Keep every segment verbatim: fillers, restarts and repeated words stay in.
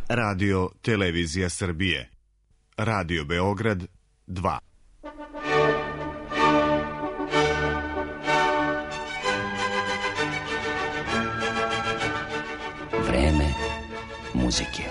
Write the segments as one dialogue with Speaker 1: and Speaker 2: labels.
Speaker 1: Radio Televizija Srbije. Radio Beograd dva.
Speaker 2: Vreme muzike.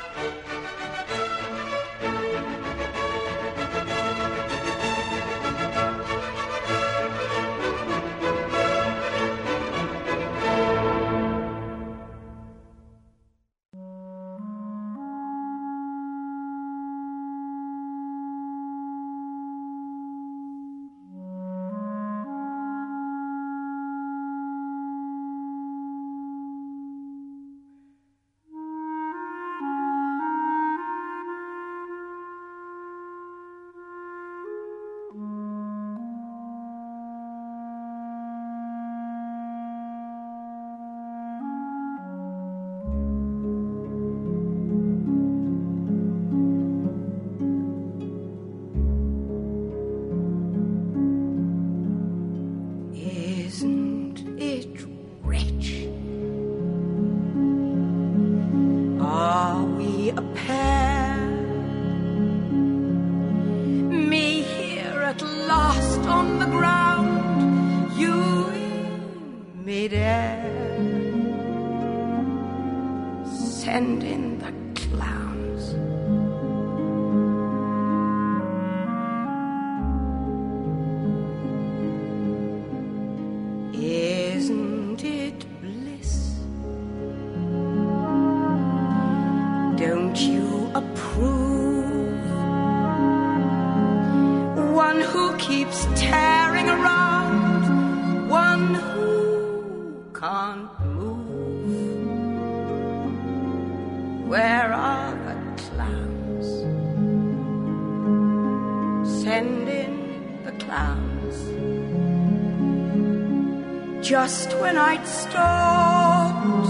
Speaker 3: Just when I'd stopped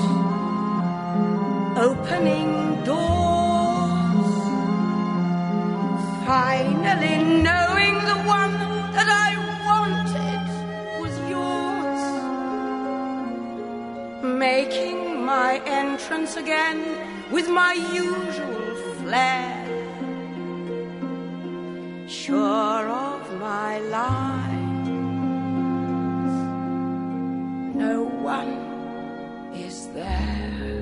Speaker 3: opening doors, finally knowing the one that I wanted was yours, making my entrance again with my usual flair, sure of my life. No one is there.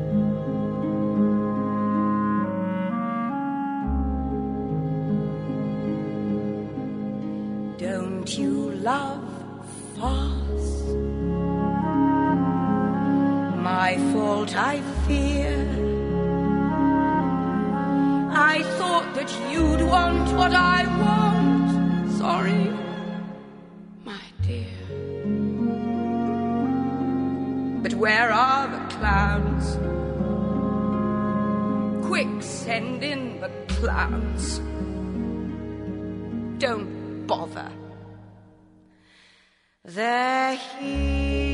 Speaker 3: Don't you love fast? My fault, I fear. I thought that you'd want what I want. Sorry, my dear. But where are the clowns? Quick, send in the clowns. Don't bother. They're here.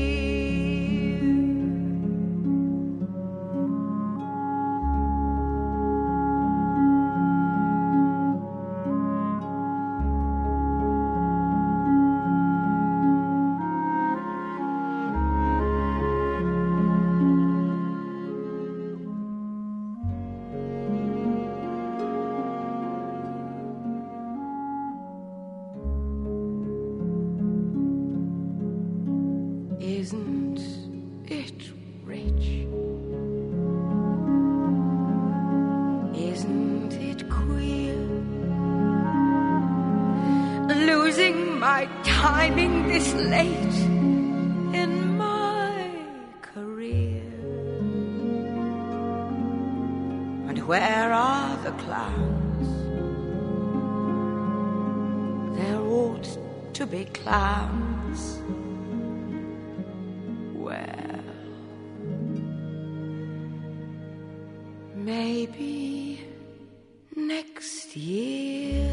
Speaker 3: Isn't it rich? Isn't it queer? Losing my timing this late in my career. And where are the clowns? There ought to be clowns. Well, maybe next year.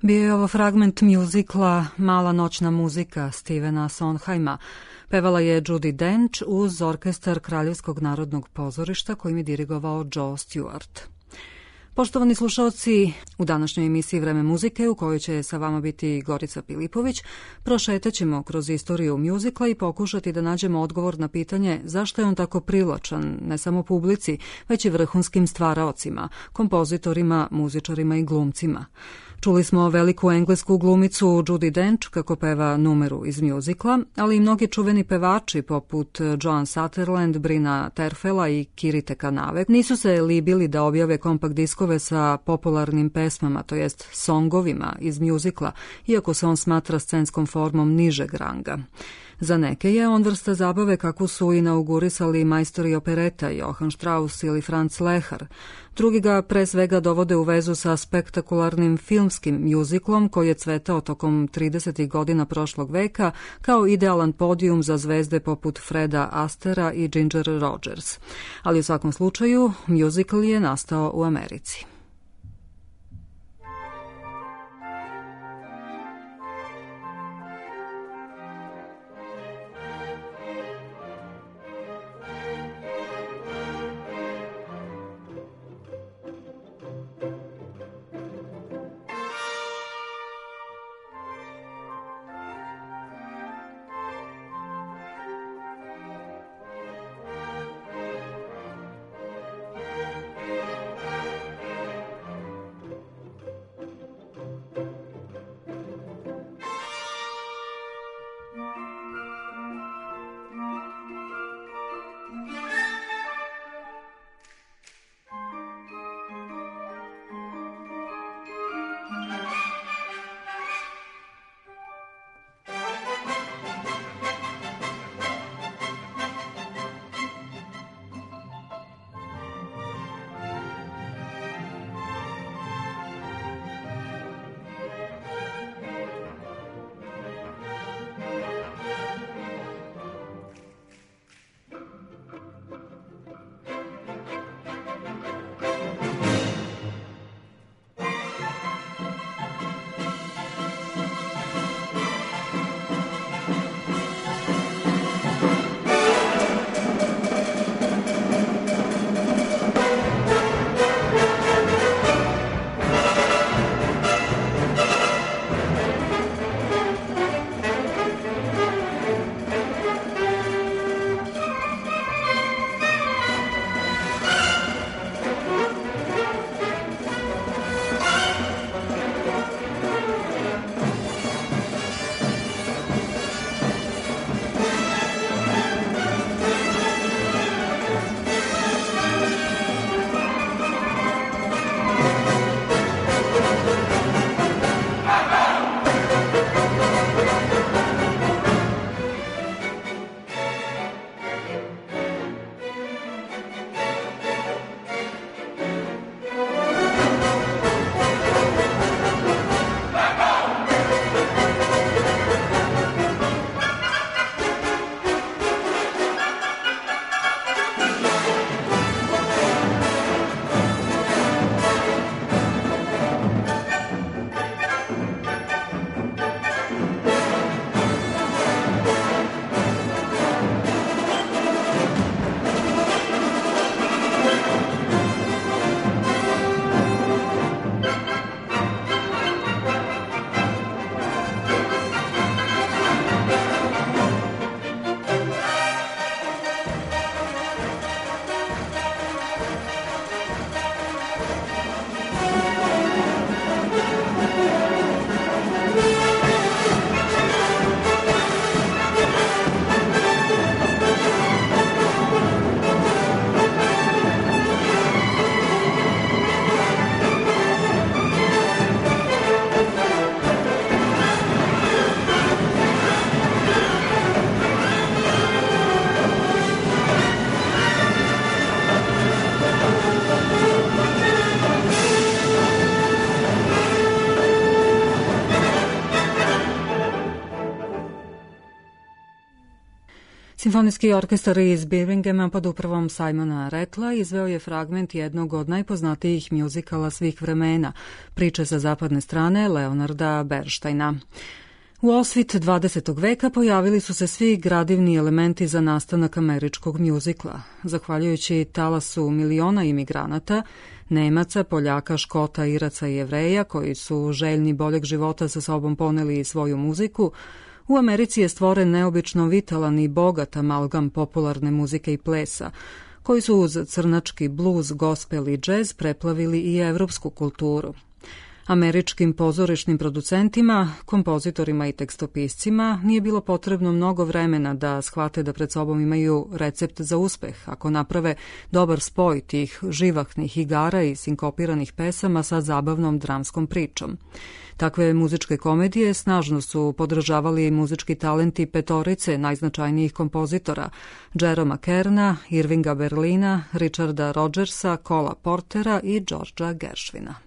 Speaker 4: Bio je ovo fragment mjuzikla Mala noćna muzika Stevena Sondheima. Pevala je Judi Dench uz orkestar Kraljevskog narodnog pozorišta kojim je dirigovao Joe Stewart. Poštovani slušalci, u današnjoj emisiji Vreme muzike, u kojoj će sa vama biti Gorica Pilipović, prošetaćemo kroz istoriju mjuzikla i pokušati da nađemo odgovor na pitanje zašto je on tako privlačan, ne samo publici, već i vrhunskim stvaraocima, kompozitorima, muzičarima i glumcima. Čuli smo veliku englesku glumicu Judi Dench kako peva numeru iz mjuzikla, ali i mnogi čuveni pevači poput Joan Sutherland, Brina Terfela i Kirite Kanave nisu se libili da objave kompakt diskove sa popularnim pesmama, to jest songovima iz mjuzikla, iako se on smatra scenskom formom nižeg ranga. Za neke je on vrsta zabave kakvu su inaugurisali majstori opereta Johann Strauss ili Franz Lehar. Drugi ga pre svega dovode u vezu sa spektakularnim filmskim mjuziklom koji je cvetao tokom tridesetih godina prošlog veka kao idealan podijum za zvezde poput Freda Astera i Ginger Rogers. Ali u svakom slučaju, mjuzikl je nastao u Americi. Simfonijski orkestar iz Birminghama pod upravom Simona Rattla izveo je fragment jednog od najpoznatijih mjuzikala svih vremena, priče sa zapadne strane Leonarda Bernsteina. U osvit dvadesetog veka pojavili su se svi gradivni elementi za nastanak američkog mjuzikla. Zahvaljujući talasu miliona imigranata, Nemaca, Poljaka, Škota, Iraca i Jevreja, koji su željni boljeg života sa sobom poneli svoju muziku, u Americi je stvoren neobično vitalan i bogat amalgam popularne muzike i plesa, koji su uz crnački bluz, gospel i džez preplavili i evropsku kulturu. Američkim pozorišnim producentima, kompozitorima i tekstopiscima nije bilo potrebno mnogo vremena da shvate da pred sobom imaju recept za uspeh ako naprave dobar spoj tih živahnih igara i sinkopiranih pesama sa zabavnom dramskom pričom. Takve muzičke komedije snažno su podržavali muzički talenti petorice najznačajnijih kompozitora, Jeroma Kerna, Irvinga Berlina, Richarda Rodgersa, Cola Portera i Georgea Gershwina.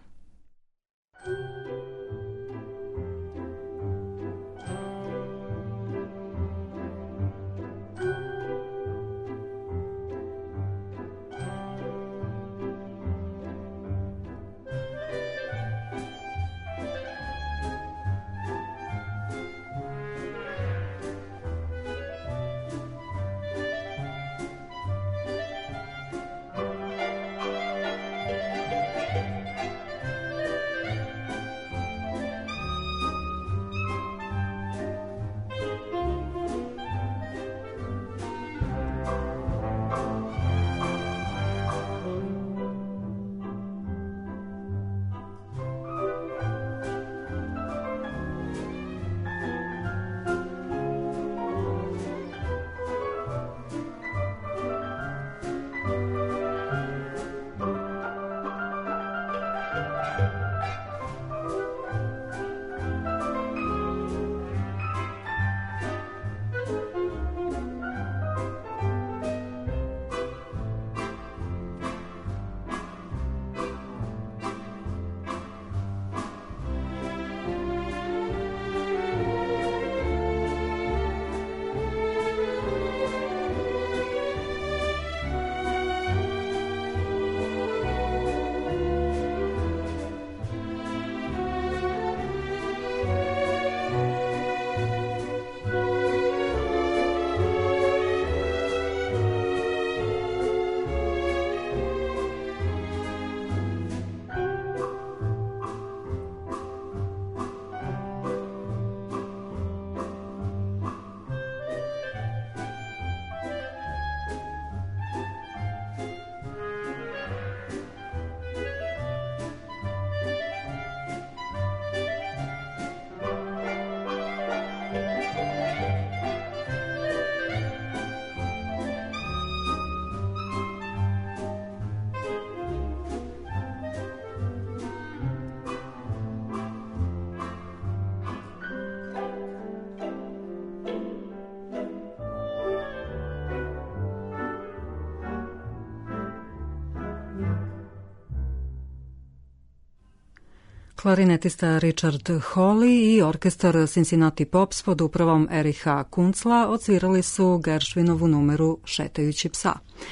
Speaker 4: Klarinetista Richard Hawley i orkestar Cincinnati Pops pod upravom Eriha Kunzla odsvirali su Gershwinovu numeru Šetajući psa.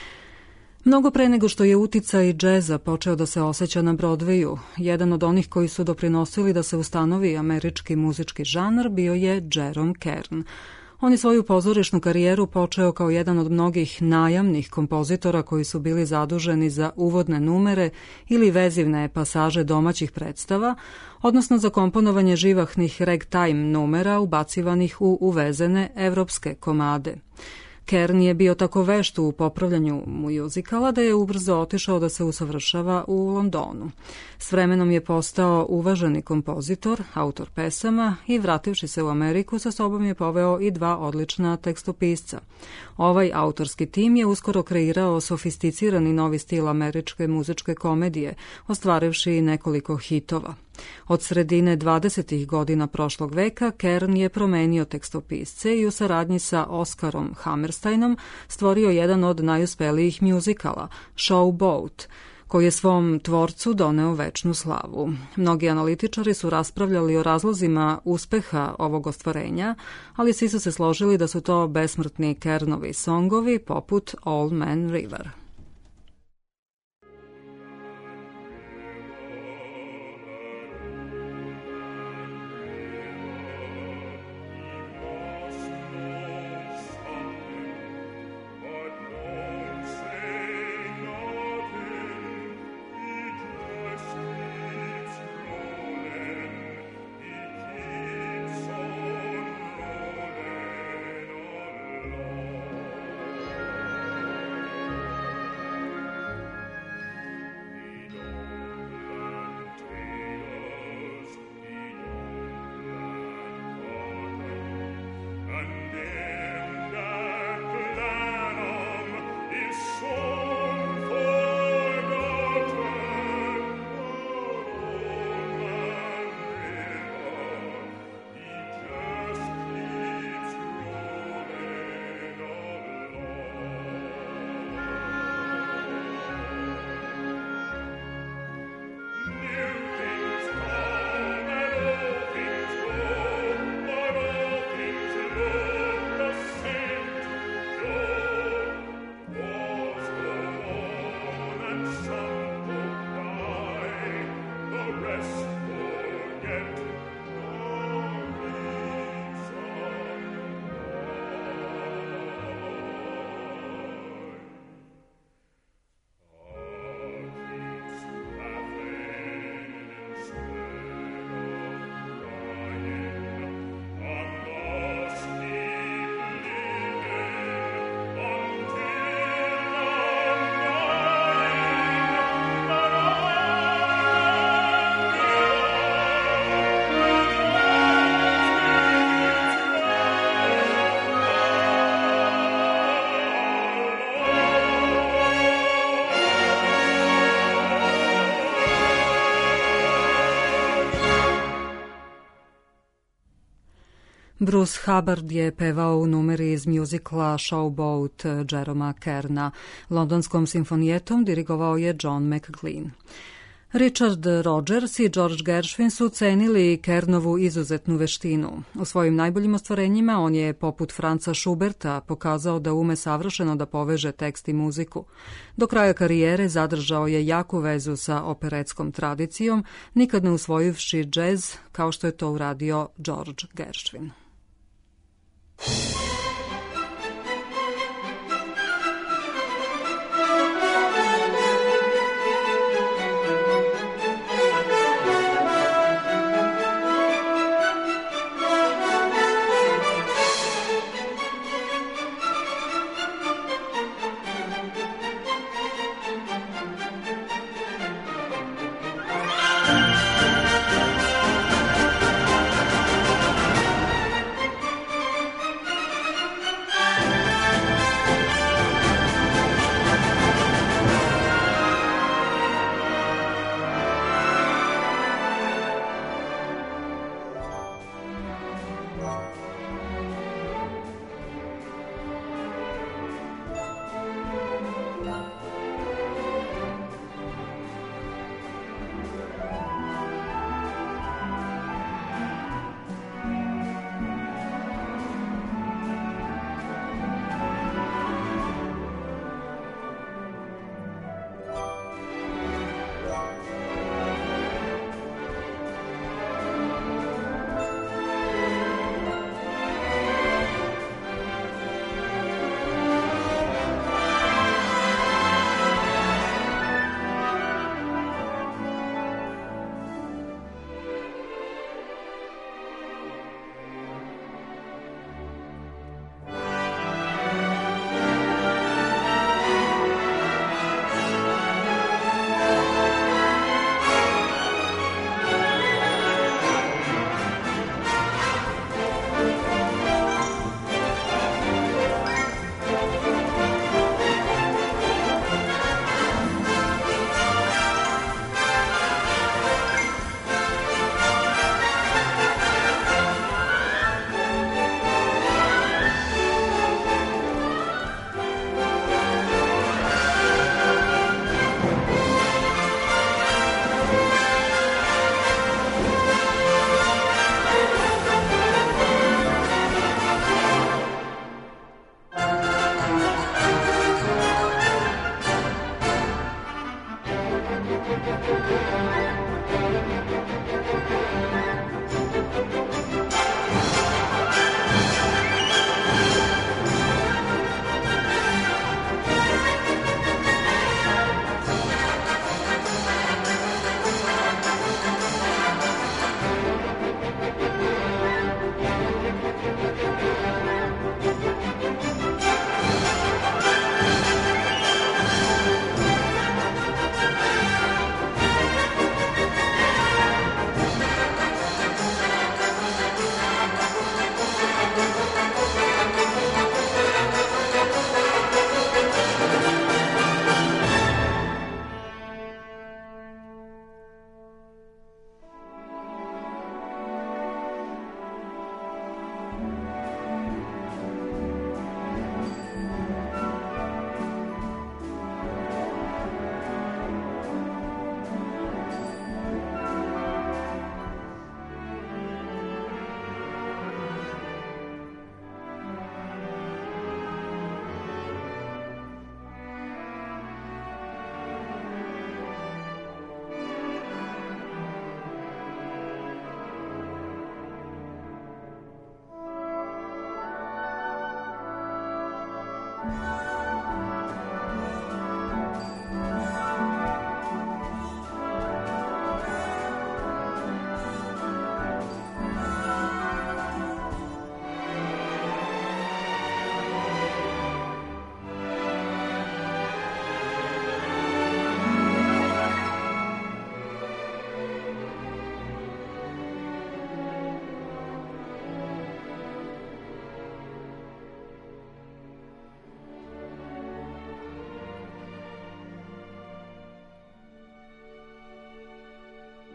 Speaker 4: Mnogo pre nego što je uticaj džeza počeo da se osjeća na Broadwayu, jedan od onih koji su doprinosili da se ustanovi američki muzički žanr bio je Jerome Kern. On je svoju pozorišnu karijeru počeo kao jedan od mnogih najamnih kompozitora koji su bili zaduženi za uvodne numere ili vezivne pasaže domaćih predstava, odnosno za komponovanje živahnih ragtime numera ubacivanih u uvezene evropske komade. Kern je bio tako vešt u popravljanju muzikala da je ubrzo otišao da se usavršava u Londonu. S vremenom je postao uvaženi kompozitor, autor pesama i vrativši se u Ameriku sa sobom je poveo i dva odlična tekstopisca. Ovaj autorski tim je uskoro kreirao sofisticirani novi stil američke muzičke komedije, ostvarivši nekoliko hitova. Od sredine dvadesetih godina prošlog veka Kern je promenio tekstopisce i u saradnji sa Oskarom Hammersteinom stvorio jedan od najuspelijih mjuzikala, Showboat, koji je svom tvorcu doneo večnu slavu. Mnogi analitičari su raspravljali o razlozima uspeha ovog ostvarenja, ali svi su se složili da su to besmrtni Kernovi songovi poput Old Man River. Bruce Hubbard je pevao u numeri iz mjuzikla Showboat Jeroma Kerna. Londonskom simfonijetom dirigovao je John McGlean. Richard Rodgers i George Gershwin su cenili Kernovu izuzetnu veštinu. U svojim najboljim ostvarenjima on je, poput Franza Schuberta, pokazao da ume savršeno da poveže tekst i muziku. Do kraja karijere zadržao je jaku vezu sa operetskom tradicijom, nikad ne usvojivši džez kao što je to uradio George Gershwin.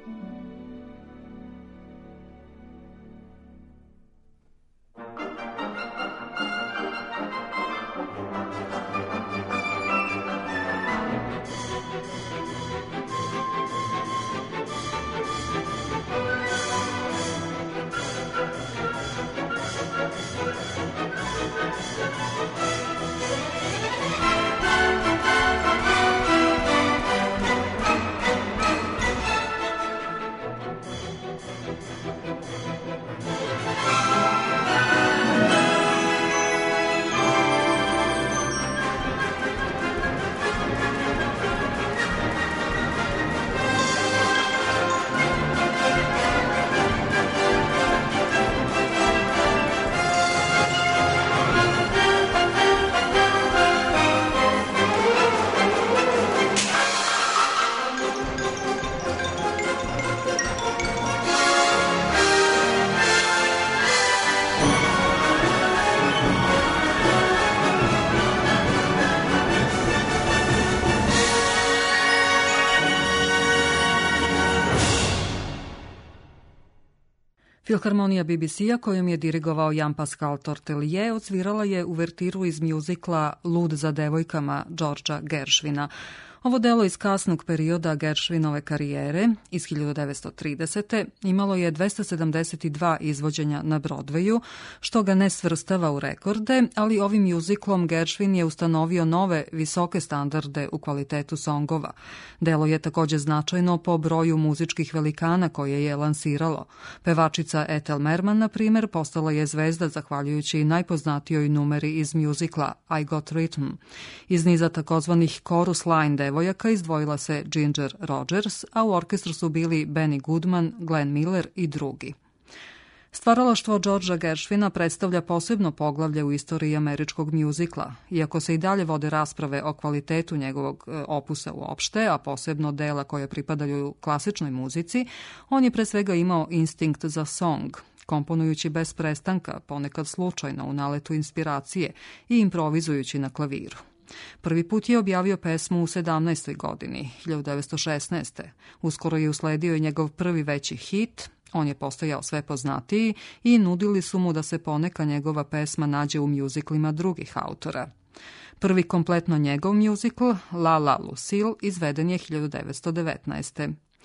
Speaker 4: Filharmonija B B C-a kojom je dirigovao Jean-Pascal Tortelier odsvirala je uvertiru iz mjuzikla Lud za devojkama Georgea Gershwina. Ovo delo iz kasnog perioda Gershwinove karijere iz hiljadu devetsto tridesete. imalo je dvesta sedamdeset dva izvođenja na Broadwayu, što ga ne svrstava u rekorde, ali ovim mjuziklom Gershwin je ustanovio nove visoke standarde u kvalitetu songova. Delo je također značajno po broju muzičkih velikana koje je lansiralo. Pevačica Ethel Merman, na primjer, postala je zvezda zahvaljujući najpoznatijoj numeri iz mjuzikla I Got Rhythm. Iz niza takozvanih chorus line devojaka izdvojila se Ginger Rogers, a u orkestru su bili Benny Goodman, Glenn Miller i drugi. Stvaralaštvo Georgea Gershwina predstavlja posebno poglavlje u istoriji američkog mjuzikla. Iako se i dalje vode rasprave o kvalitetu njegovog opusa uopšte, a posebno dela koje pripadaju klasičnoj muzici, on je pre svega imao instinkt za song, komponujući bez prestanka, ponekad slučajno u naletu inspiracije i improvizujući na klaviru. Prvi put je objavio pesmu u sedamnaestoj godini, hiljadu devetsto šesnaeste. Uskoro je usledio i njegov prvi veći hit, on je postajao sve poznatiji i nudili su mu da se poneka njegova pesma nađe u mjuziklima drugih autora. Prvi kompletno njegov mjuzikl, La La Lucille, izveden je hiljadu devetsto devetnaeste.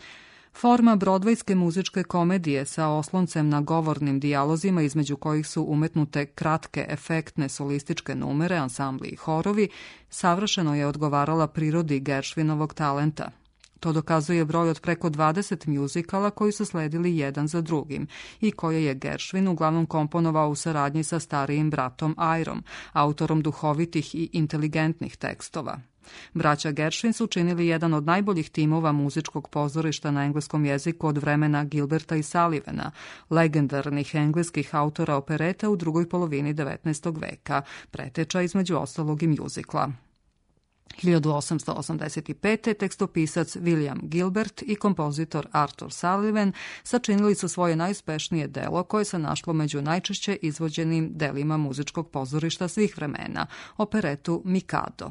Speaker 4: Forma brodvejske muzičke komedije sa osloncem na govornim dijalozima između kojih su umetnute kratke, efektne solističke numere, ansambli i horovi, savršeno je odgovarala prirodi Gershwinovog talenta. To dokazuje broj od preko dvadeset mjuzikala koji su sledili jedan za drugim i koje je Gershwin uglavnom komponovao u saradnji sa starijim bratom Irom, autorom duhovitih i inteligentnih tekstova. Braća Gershwin su činili jedan od najboljih timova muzičkog pozorišta na engleskom jeziku od vremena Gilberta i Sullivana, legendarnih engleskih autora opereta u drugoj polovini devetnaestog veka, preteča između ostalog i mjuzikla. hiljadu osamsto osamdeset pete. tekstopisac William Gilbert i kompozitor Arthur Sullivan sačinili su svoje najuspešnije delo koje se našlo među najčešće izvođenim delima muzičkog pozorišta svih vremena, operetu Mikado.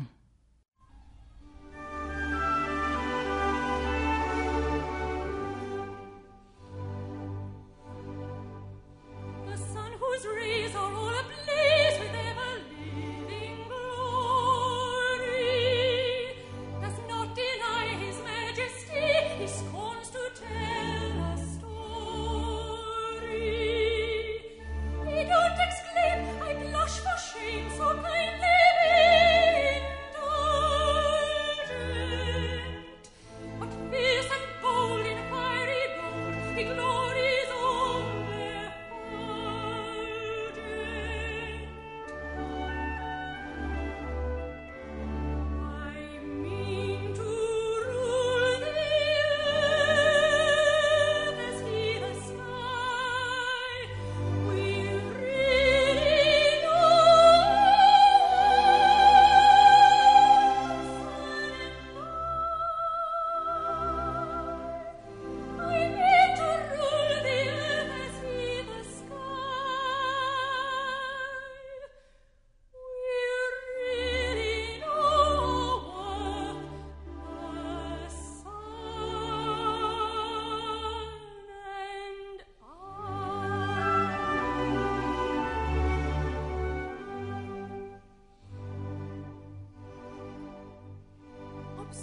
Speaker 5: I mean to rule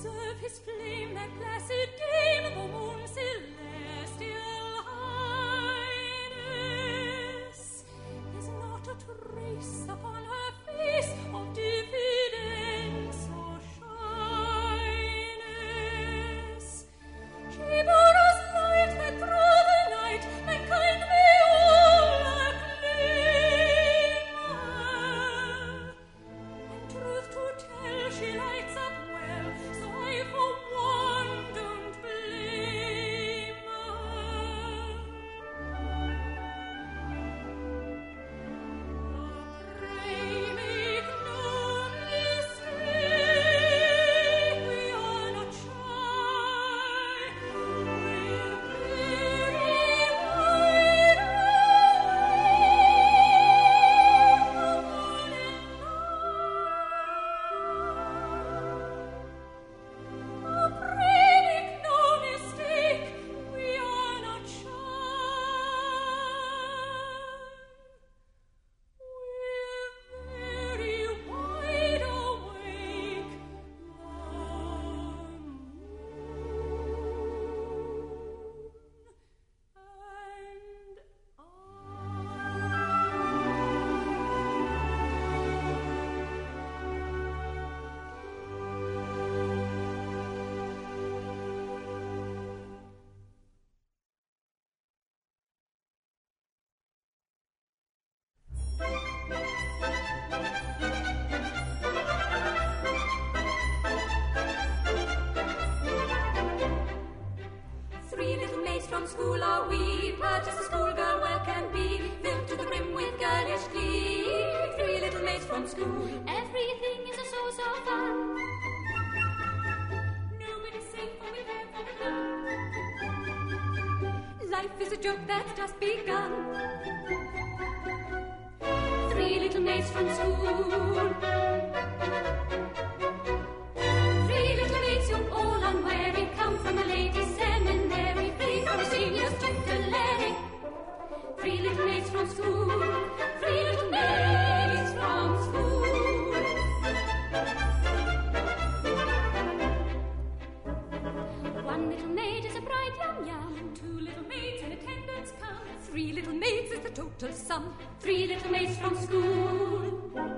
Speaker 5: observe his flame, that placid dame, the moon celestial highness. There's not a trace upon her face of diffidence or shyness. She bore us light that through the night mankind may all acclaim her. And truth to tell, she lights up well, so I for one don't blame her. Pray make no mistake, we are not shy. We're very wide awake. Oh, pray make no mistake, we are not shy. We're very wide awake. Three little maids from school are we, proud as a schoolgirl well can be, filled to the brim with girlish glee. Three little maids from school, everything is a source of fun. Nobody's safe from the care for the gun. Life is a joke that's just begun. Three little maids from school. Three little maids young, all unwary, come from the ladies' seminary, free from seniors tutelary. Three little maids from school. Three little maids from school. One little maid is a bright young yum. Two little maids in attendance come. Three little maids is the total sum. Three little maids from school.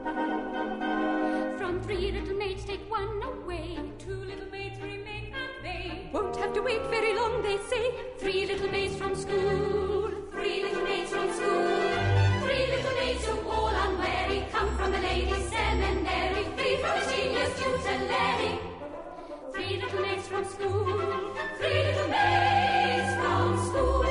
Speaker 5: From three little maids take one away. Two little maids remain and they won't have to wait very long, they say. Three little maids from school. Three little maids from school. Three little maids who all unwary come from the ladies' seminary, free from the seniors tutelary. Three little maids from school. Three little maids from school.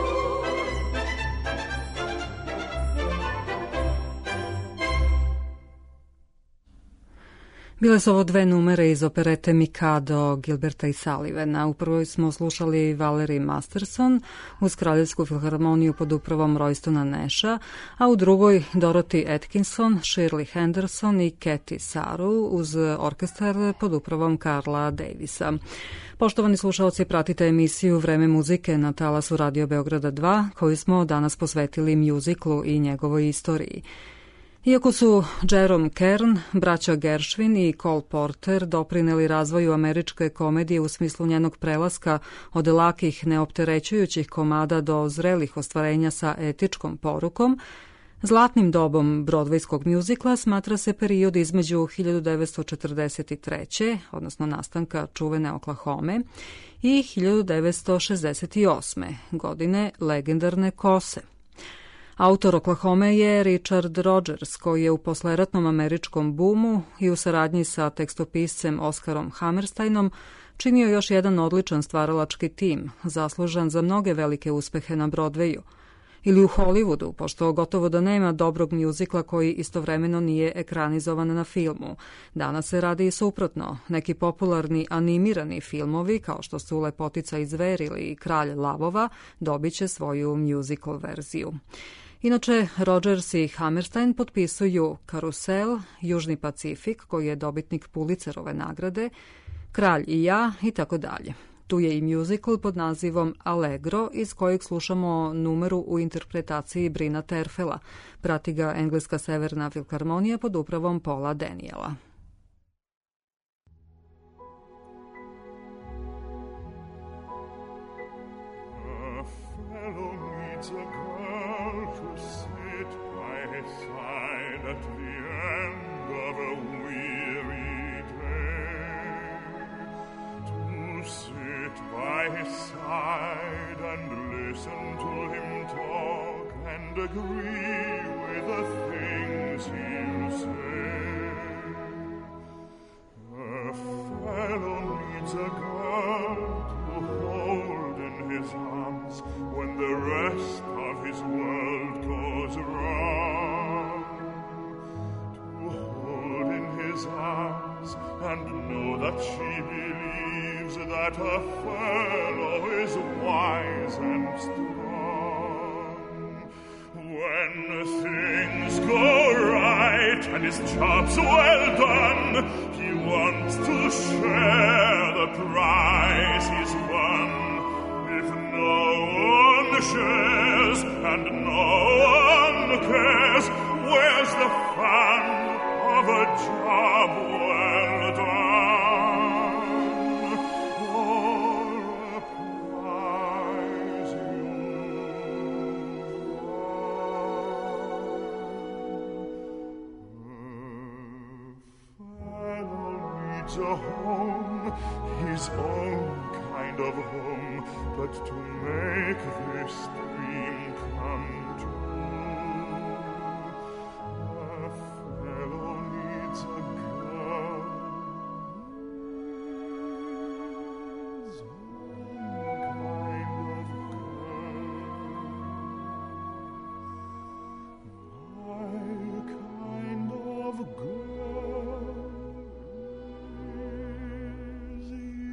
Speaker 4: Bile su ovo dve numere iz operete Mikado Gilberta i Sullivana. U prvoj smo slušali Valerie Masterson uz Kraljevsku filharmoniju pod upravom Roystona Nasha, a u drugoj Dorothy Atkinson, Shirley Henderson i Kathy Saru uz orkestar pod upravom Karla Davisa. Poštovani slušalci, pratite emisiju Vreme muzike na talasu Radio Beograda dva, koju smo danas posvetili mjuziklu i njegovoj istoriji. Iako su Jerome Kern, braća Gershwin i Cole Porter doprineli razvoju američke komedije u smislu njenog prelaska od lakih, neopterećujućih komada do zrelih ostvarenja sa etičkom porukom, zlatnim dobom brodvejskog mjuzikla smatra se period između hiljadu devetsto četrdeset treće. odnosno nastanka čuvene Oklahome, i hiljadu devetsto šezdeset osme. godine legendarne Kose. Autor Oklahome je Richard Rodgers, koji je u posleratnom američkom bumu i u saradnji sa tekstopiscem Oskarom Hammersteinom činio još jedan odličan stvaralački tim, zaslužan za mnoge velike uspehe na Broadwayu. Ili u Hollywoodu, pošto gotovo da nema dobrog mjuzikla koji istovremeno nije ekranizovan na filmu. Danas se radi i suprotno. Neki popularni animirani filmovi, kao što su Lepotica i zver ili Kralj lavova, dobit će svoju mjuzikl verziju. Inače, Rodgers i Hammerstein potpisuju Karusel, Južni Pacifik, koji je dobitnik Pulitzerove nagrade, Kralj i ja i tako dalje. Tu je i mjuzikl pod nazivom Allegro, iz kojeg slušamo numeru u interpretaciji Brina Terfela. Prati ga Engleska severna filharmonija pod upravom Paula Daniela.
Speaker 6: needs a girl to sit by his side at the end of a weary day, to sit by his side and listen to him talk and agree with the things he'll say. A fellow needs a girl to hold in his arms when the rest of his world goes wrong, to hold in his arms and know that she believes that a fellow is wise and strong. When things go right and his job's well done, he wants to share the prize he's won. If no one shares and no one cares, where's the fun of a job well done? Or a prize you've won. A fellow needs a home, his own kind of home, but to make this dream come true, a fellow needs a girl, his own kind of girl. My kind of girl is you.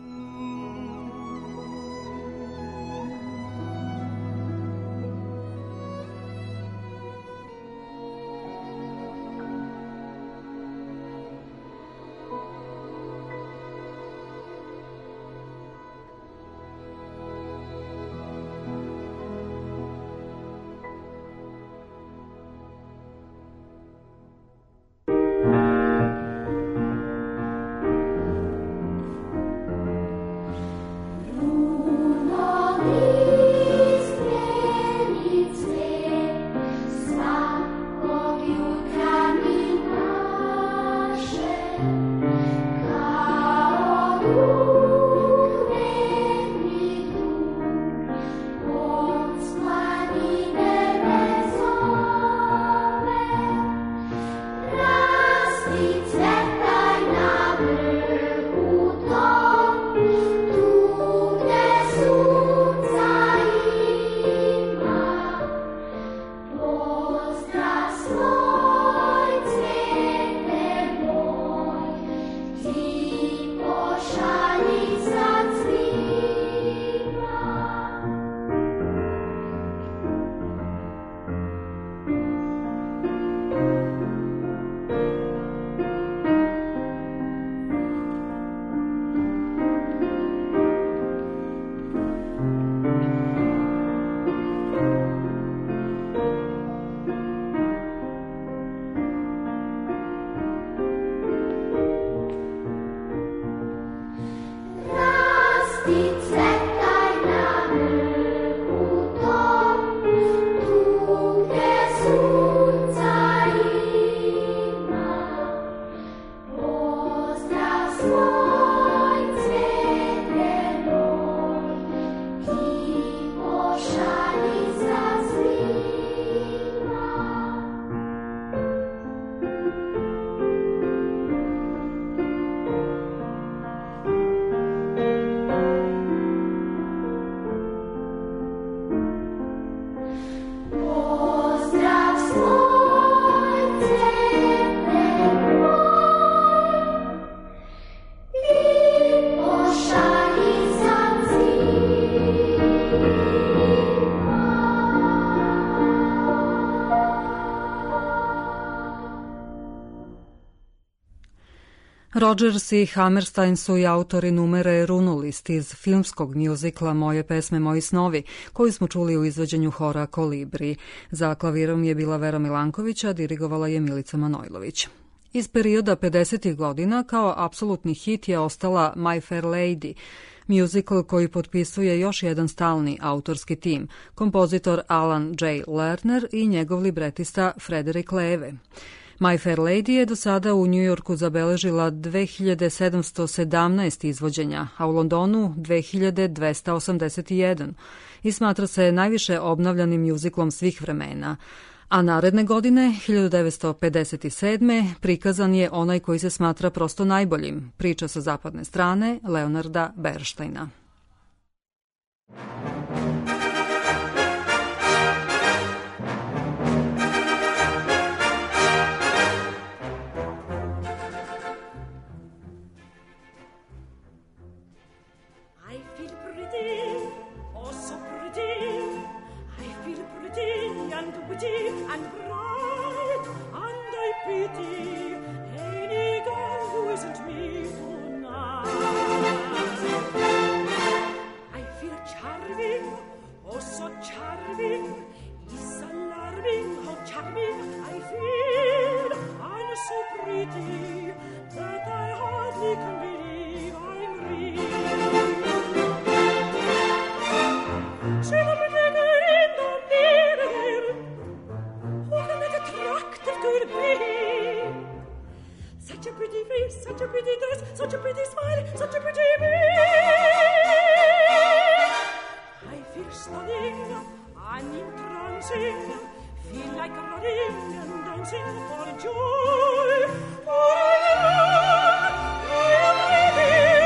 Speaker 4: Rodgers i Hammerstein su i autori numere Runolist iz filmskog mjuzikla Moje pesme, moji snovi, koju smo čuli u izvođenju hora Kolibri. Za klavirom je bila Vera Milanković, a dirigovala je Milica Manojlović. Iz perioda pedesetih godina kao apsolutni hit je ostala My Fair Lady, musical koji potpisuje još jedan stalni autorski tim, kompozitor Alan J. Lerner i njegov libretista Frederick Loewe. My Fair Lady je do sada u Njujorku zabeležila dve hiljade sedamsto sedamnaest izvođenja, a u Londonu dve hiljade dvesta osamdeset jedan i smatra se najviše obnavljanim mjuziklom svih vremena. A naredne godine, hiljadu devetsto pedeset sedme prikazan je onaj koji se smatra prosto najboljim, priča sa zapadne strane Leonarda Bernsteina.
Speaker 7: And bright, and I pity any girl who isn't me tonight. I feel charming, oh so charming, it's alarming how charming I feel. I'm so pretty that I hardly can believe I'm real. See the pretty girl in the mirror. Could be such a pretty face, such a pretty dress, such a pretty smile, such a pretty me. I feel stunning and entrancing, feel like running and dancing for joy. For I am ready.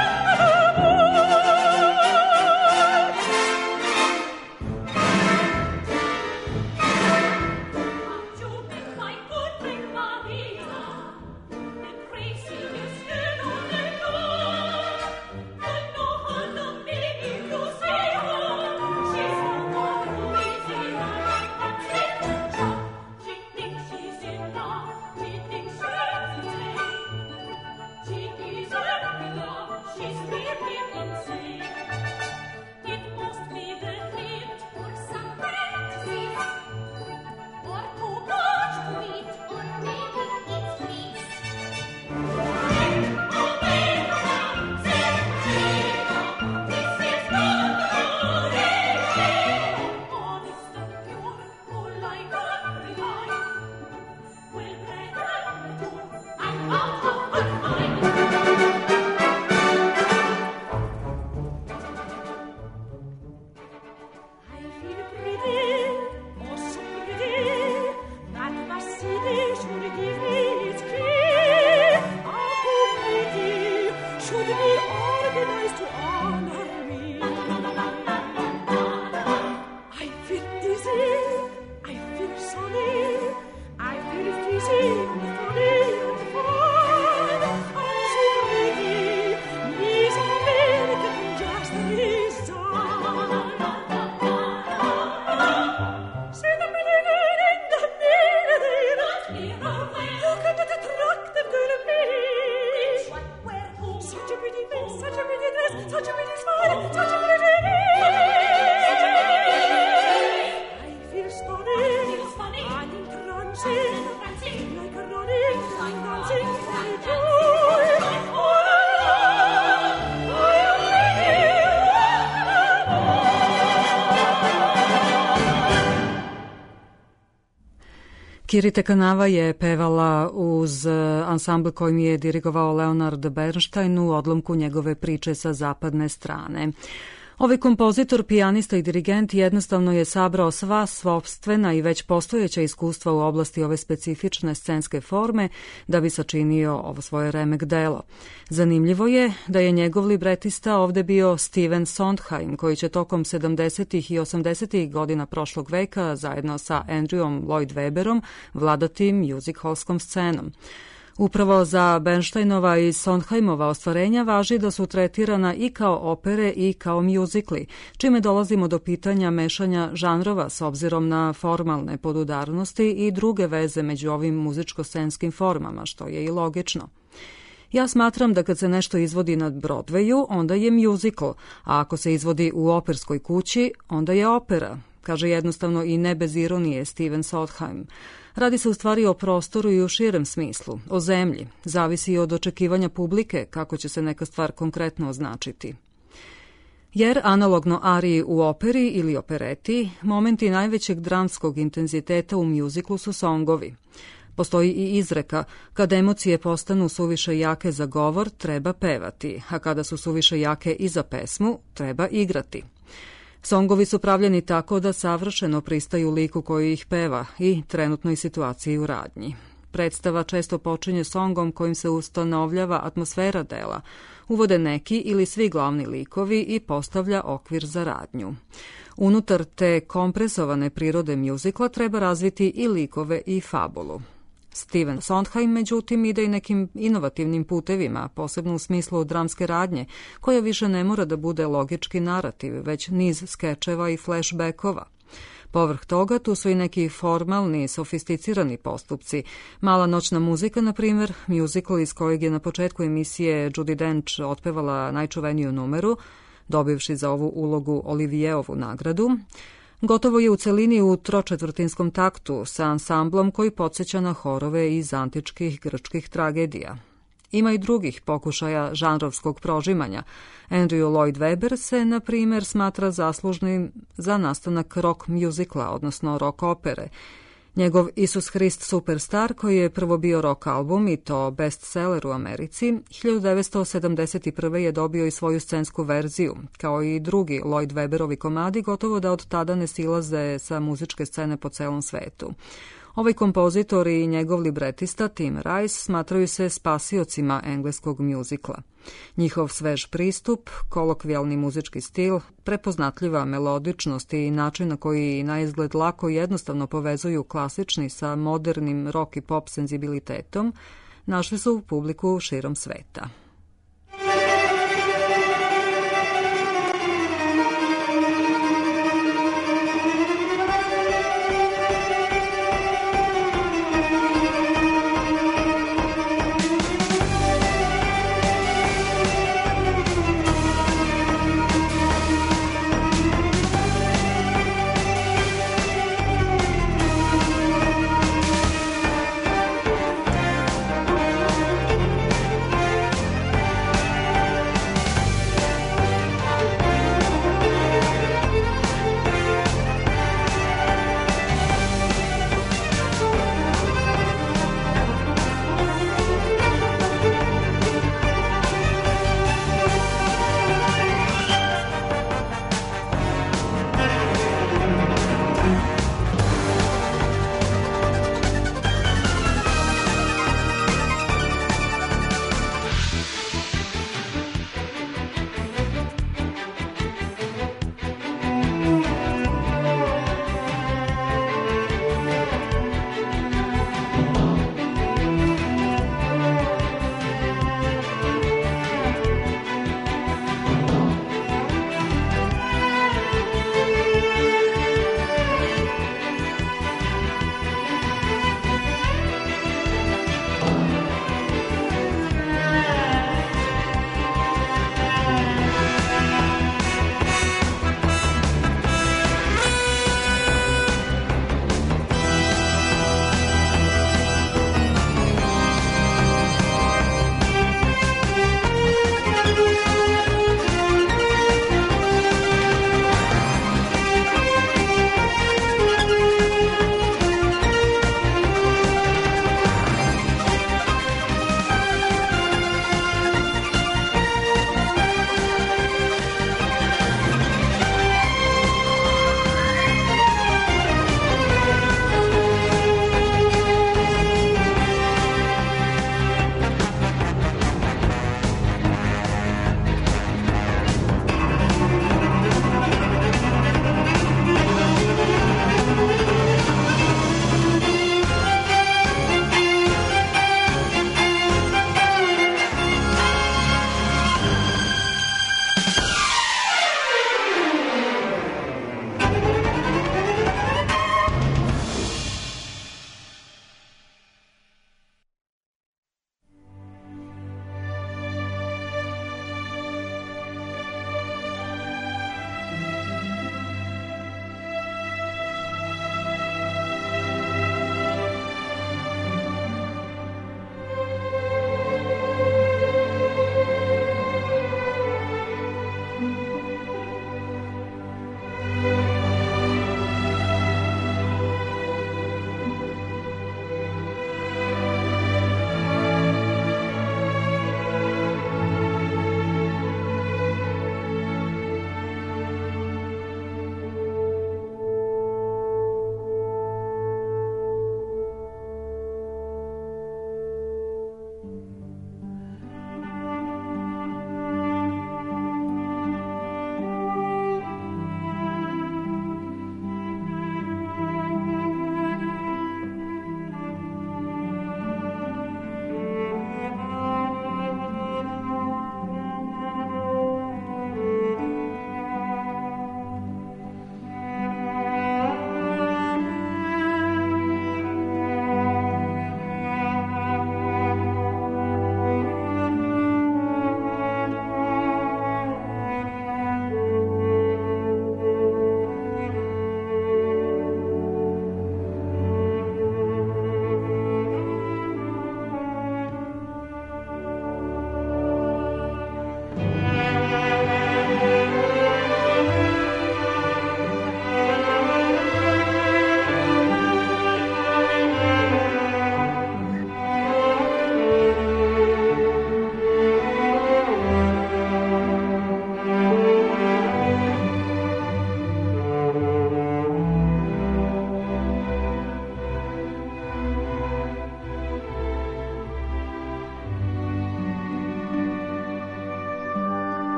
Speaker 4: Kirite Kanava je pevala uz ansambl kojim je dirigovao Leonard Bernstein u odlomku njegove priče sa zapadne strane. Ovaj kompozitor, pijanista i dirigent jednostavno je sabrao sva sopstvena i već postojeća iskustva u oblasti ove specifične scenske forme da bi sačinio ovo svoje remek delo. Zanimljivo je da je njegov libretista ovde bio Stephen Sondheim, koji će tokom sedamdesetih i osamdesetih godina prošlog veka zajedno sa Andrewom Lloyd Webberom vladati music hallskom scenom. Upravo za Bernsteinova i Sondheimova ostvarenja važi da su tretirana i kao opere i kao mjuzikli, čime dolazimo do pitanja mešanja žanrova s obzirom na formalne podudarnosti i druge veze među ovim muzičko-scenskim formama, što je i logično. Ja smatram da kad se nešto izvodi na Broadwayu, onda je mjuzikl, a ako se izvodi u operskoj kući, onda je opera. kaže jednostavno i ne bez ironije Steven Sondheim. Radi se u stvari o prostoru i u širem smislu, o zemlji. Zavisi i od očekivanja publike kako će se neka stvar konkretno označiti. Jer, analogno ariji u operi ili opereti, momenti najvećeg dramskog intenziteta u mjuziklu su songovi. Postoji i izreka, kada emocije postanu suviše jake za govor, treba pevati, a kada su suviše jake i za pesmu, treba igrati. Songovi su pravljeni tako da savršeno pristaju liku koji ih peva i trenutnoj situaciji u radnji. Predstava često počinje songom kojim se ustanovljava atmosfera dela, uvode neki ili svi glavni likovi i postavlja okvir za radnju. Unutar te kompresovane prirode mjuzikla treba razviti i likove i fabulu. Steven Sondheim, međutim, ide i nekim inovativnim putevima, posebno u smislu dramske radnje, koja više ne mora da bude logički narativ, već niz skečeva i flashbackova. Povrh toga, tu su i neki formalni, sofisticirani postupci. Mala noćna muzika, na primjer, mjuzikl iz kojeg je na početku emisije Judi Dench otpevala najčuveniju numeru, dobivši za ovu ulogu Olivierovu nagradu, gotovo je u celini u tročetvrtinskom taktu sa ansamblom koji podsjeća na horove iz antičkih grčkih tragedija. Ima i drugih pokušaja žanrovskog prožimanja. Andrew Lloyd Webber se, na primjer, smatra zaslužnim za nastanak rock mjuzikla, odnosno rock opere. Njegov Isus Hrist Superstar, koji je prvo bio rock album i to bestseller u Americi, hiljadu devetsto sedamdeset prve. je dobio i svoju scensku verziju. Kao i drugi Lloyd Webberovi komadi, gotovo da od tada ne silaze sa muzičke scene po celom svetu. Ovaj kompozitor i njegov libretista Tim Rice smatraju se spasiocima engleskog mjuzikla. Njihov svež pristup, kolokvijalni muzički stil, prepoznatljiva melodičnost i način na koji na izgled lako i jednostavno povezuju klasični sa modernim rock i pop senzibilitetom, našli su publiku širom sveta.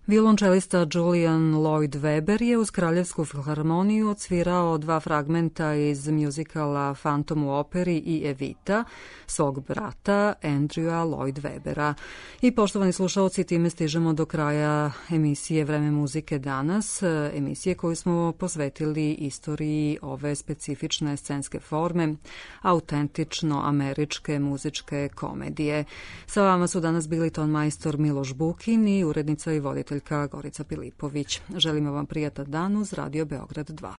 Speaker 4: Violončelista Julian Lloyd Webber je uz Kraljevsku filharmoniju odsvirao dva fragmenta iz muzikala Phantom u operi i Evita svog brata Andrewa Lloyd Webbera. I poštovani slušalci, time stižemo do kraja emisije Vreme muzike danas, emisije koju smo posvetili istoriji ove specifične scenske forme, autentično američke muzičke komedije. Sa vama su danas bili tonmajstor Miloš Bukin i urednica i voditelj Gorica Pilipović. Želimo vam prijatan dan uz Radio Beograd dva.